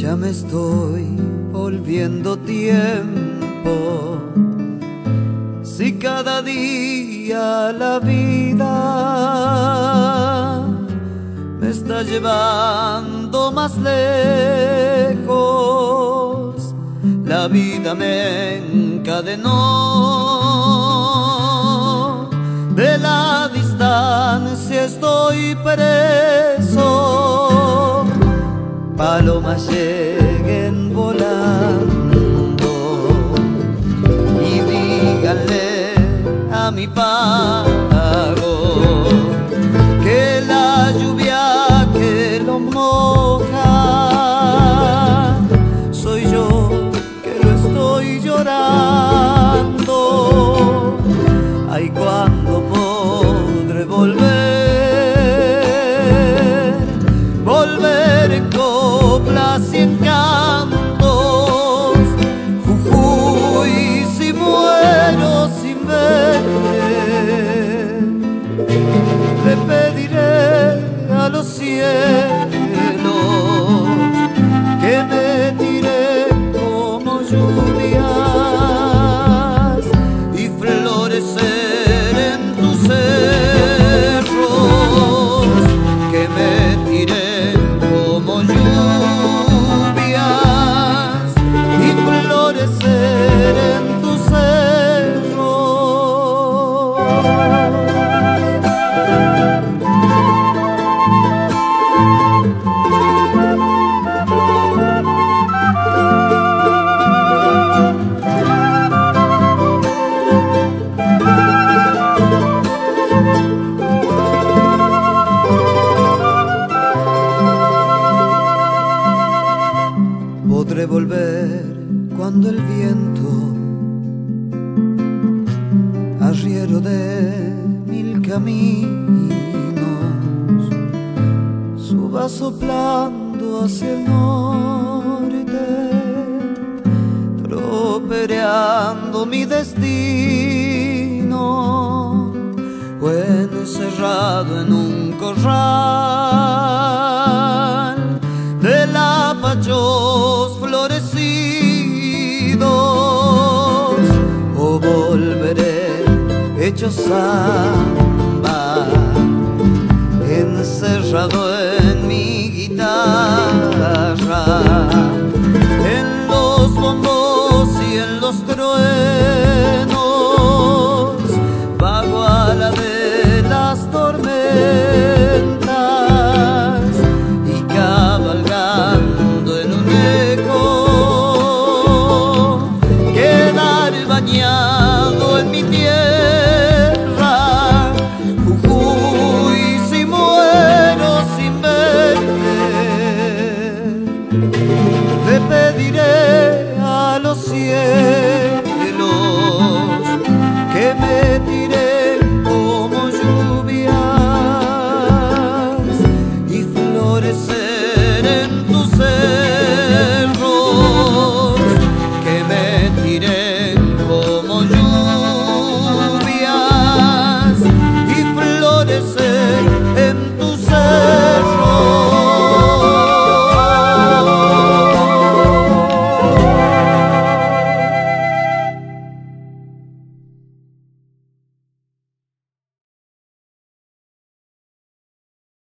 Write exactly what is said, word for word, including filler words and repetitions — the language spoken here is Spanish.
Ya me estoy volviendo tiempo, si cada día la vida me está llevando más lejos, la vida me encadenó, de la distancia estoy preso. Palomas lleguen volando y díganle a mi pago que la lluvia que lo moja soy yo, que lo estoy llorando. Ay, ¿cuándo podré volver? Volver en coplas y en cantos, Jujuy, si muero sin verte, le pediré a los cielos que me tiren como lluvias y florecer en tus cerros, que me tiren como lluvias y florecer en tus cerros. Podré volver cuando el viento, arriero de mil caminos, suba soplando hacia el norte, tropereando mi destino, o encerrado en un corral de lapachos florecidos, o volveré hecho samba, encerrado en mi guitarra, en los bombos y en los truenos, vago a la de las tormentas y cabalgando en un eco, quedar bañado en mi tierra, Jujuy, si muero sin verte, le pediré a los cielos que me tiren como lluvias y florecer en tu ser.